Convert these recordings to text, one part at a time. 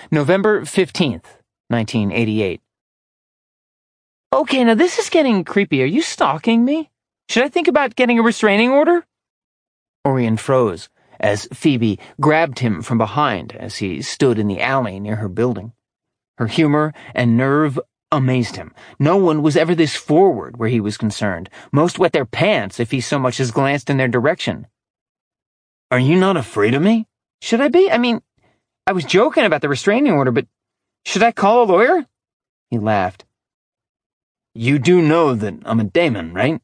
November 15th, 1988. Okay, now this is getting creepy. Are you stalking me? Should I think about getting a restraining order? Orion froze as Phoebe grabbed him from behind as he stood in the alley near her building. Her humor and nerve amazed him. No one was ever this forward where he was concerned. Most wet their pants if he so much as glanced in their direction. Are you not afraid of me? Should I be? I mean, I was joking about the restraining order, but should I call a lawyer? He laughed. You do know that I'm a daemon, right?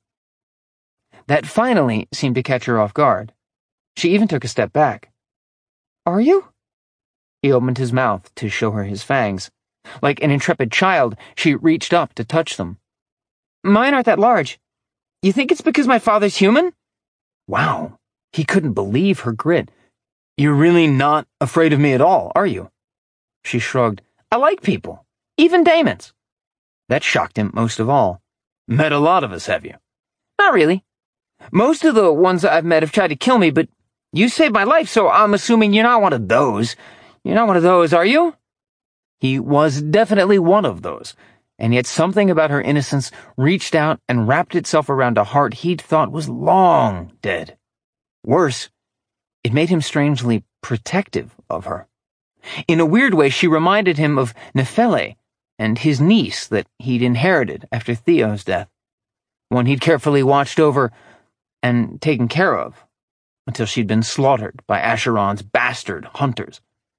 That finally seemed to catch her off guard. She even took a step back. Are you? He opened his mouth to show her his fangs. Like an intrepid child, she reached up to touch them. Mine aren't that large. You think it's because my father's human? Wow, he couldn't believe her grit. You're really not afraid of me at all, are you? She shrugged. I like people, even daemons. That shocked him most of all. Met a lot of us, have you? Not really. Most of the ones I've met have tried to kill me, but you saved my life, so I'm assuming you're not one of those. You're not one of those, are you? He was definitely one of those, and yet something about her innocence reached out and wrapped itself around a heart he'd thought was long dead. Worse, it made him strangely protective of her. In a weird way, she reminded him of Nefele and his niece that he'd inherited after Theo's death, one he'd carefully watched over and taken care of until she'd been slaughtered by Acheron's bastard hunters.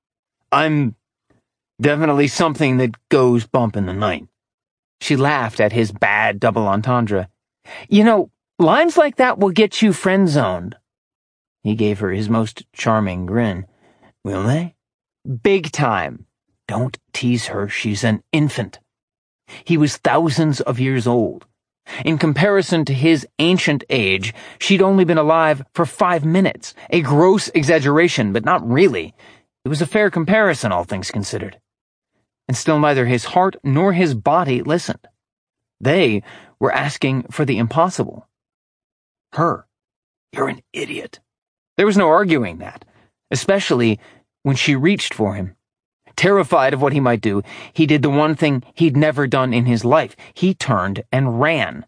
I'm definitely something that goes bump in the night. She laughed at his bad double entendre. You know, lines like that will get you friend-zoned. He gave her his most charming grin. Will they? Big time. Don't tease her, she's an infant. He was thousands of years old. In comparison to his ancient age, she'd only been alive for 5 minutes. A gross exaggeration, but not really. It was a fair comparison, all things considered. And still neither his heart nor his body listened. They were asking for the impossible. Her. You're an idiot. There was no arguing that, especially when she reached for him. Terrified of what he might do, he did the one thing he'd never done in his life. He turned and ran.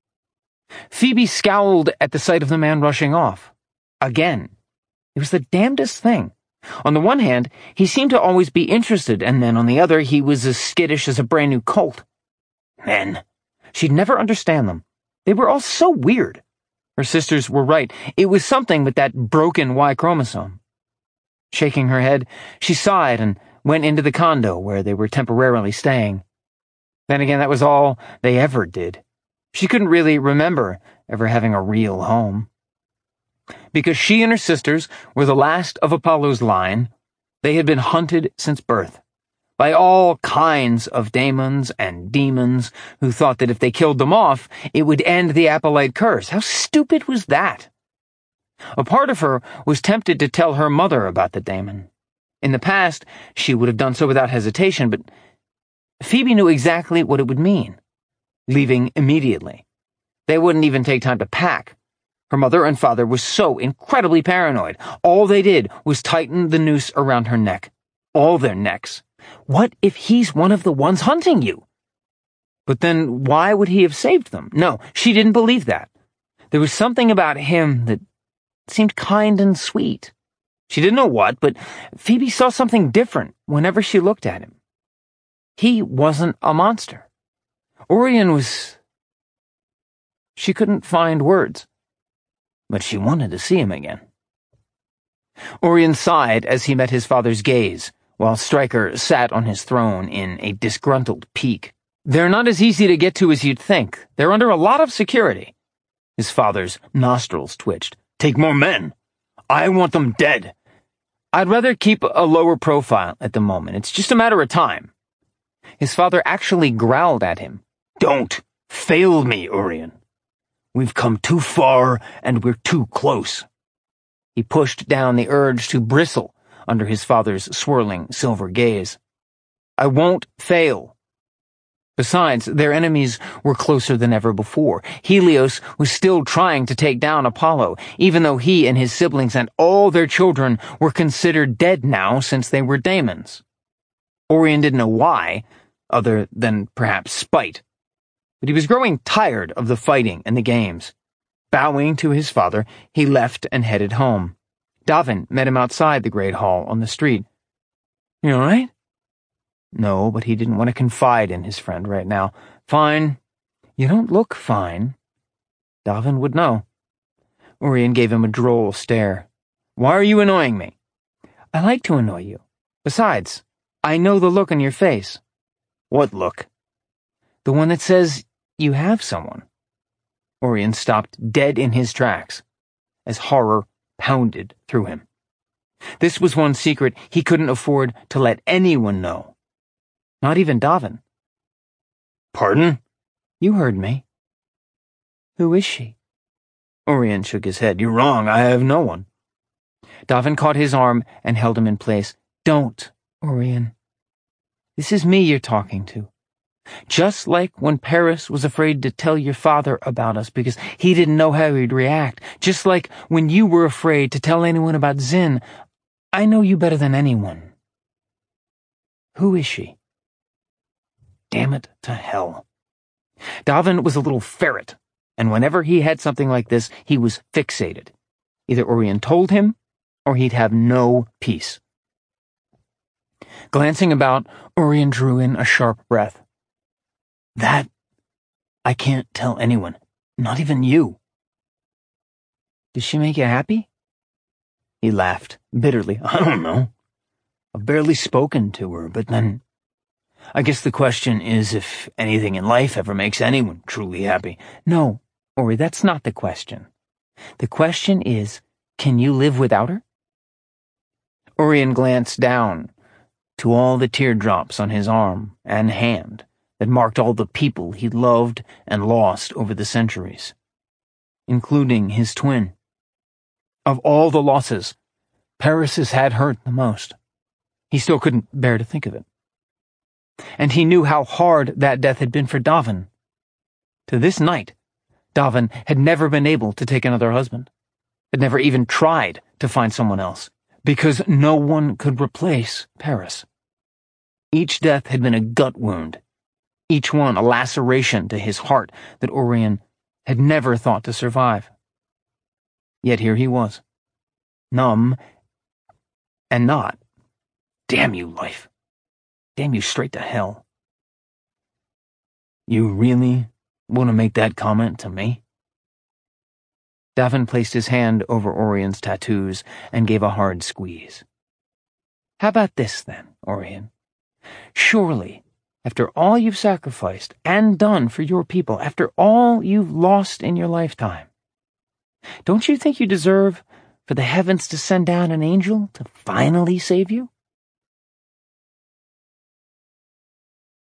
Phoebe scowled at the sight of the man rushing off. Again. It was the damnedest thing. On the one hand, he seemed to always be interested, and then on the other, he was as skittish as a brand new colt. Men. She'd never understand them. They were all so weird. Her sisters were right. It was something with that broken Y chromosome. Shaking her head, she sighed and went into the condo where they were temporarily staying. Then again, that was all they ever did. She couldn't really remember ever having a real home. Because she and her sisters were the last of Apollo's line, they had been hunted since birth, by all kinds of daemons and demons who thought that if they killed them off, it would end the Apollite curse. How stupid was that? A part of her was tempted to tell her mother about the daemon. In the past, she would have done so without hesitation, but Phoebe knew exactly what it would mean. Leaving immediately. They wouldn't even take time to pack. Her mother and father were so incredibly paranoid. All they did was tighten the noose around her neck. All their necks. What if he's one of the ones hunting you? But then why would he have saved them? No, she didn't believe that. There was something about him that seemed kind and sweet. She didn't know what, but Phoebe saw something different whenever she looked at him. He wasn't a monster. Orion was... She couldn't find words, but she wanted to see him again. Orion sighed as he met his father's gaze, while Stryker sat on his throne in a disgruntled pique. They're not as easy to get to as you'd think. They're under a lot of security. His father's nostrils twitched. Take more men. I want them dead. I'd rather keep a lower profile at the moment. It's just a matter of time. His father actually growled at him. Don't fail me, Orion. We've come too far, and we're too close. He pushed down the urge to bristle under his father's swirling silver gaze. I won't fail. Besides, their enemies were closer than ever before. Helios was still trying to take down Apollo, even though he and his siblings and all their children were considered dead now since they were daemons. Orion didn't know why, other than perhaps spite. But he was growing tired of the fighting and the games. Bowing to his father, he left and headed home. Davin met him outside the great hall on the street. "You all right?" No, but he didn't want to confide in his friend right now. "Fine. You don't look fine." Davin would know. Orion gave him a droll stare. "Why are you annoying me?" "I like to annoy you. Besides, I know the look on your face." "What look?" "The one that says you have someone." Orion stopped dead in his tracks as horror pounded through him. This was one secret he couldn't afford to let anyone know. Not even Davin. "Pardon?" "You heard me." "Who is she?" Orion shook his head. "You're wrong. I have no one." Davin caught his arm and held him in place. "Don't, Orion. This is me you're talking to. Just like when Paris was afraid to tell your father about us because he didn't know how he'd react. Just like when you were afraid to tell anyone about Zin. I know you better than anyone. Who is she?" Damn it to hell. Davin was a little ferret, and whenever he had something like this, he was fixated. Either Orion told him, or he'd have no peace. Glancing about, Orion drew in a sharp breath. "That I can't tell anyone, not even you." "Does she make you happy?" He laughed bitterly. "I don't know. I've barely spoken to her, but then I guess the question is if anything in life ever makes anyone truly happy." "No, Ori, that's not the question. The question is, can you live without her?" Orion glanced down to all the teardrops on his arm and hand that marked all the people he'd loved and lost over the centuries, including his twin. Of all the losses, Paris's had hurt the most. He still couldn't bear to think of it. And he knew how hard that death had been for Davin. To this night, Davin had never been able to take another husband, had never even tried to find someone else, because no one could replace Paris. Each death had been a gut wound, each one a laceration to his heart that Orion had never thought to survive. Yet here he was, numb and not. Damn you, life. Damn you straight to hell. "You really want to make that comment to me?" Davin placed his hand over Orion's tattoos and gave a hard squeeze. "How about this, then, Orion? Surely, after all you've sacrificed and done for your people, after all you've lost in your lifetime, don't you think you deserve for the heavens to send down an angel to finally save you?"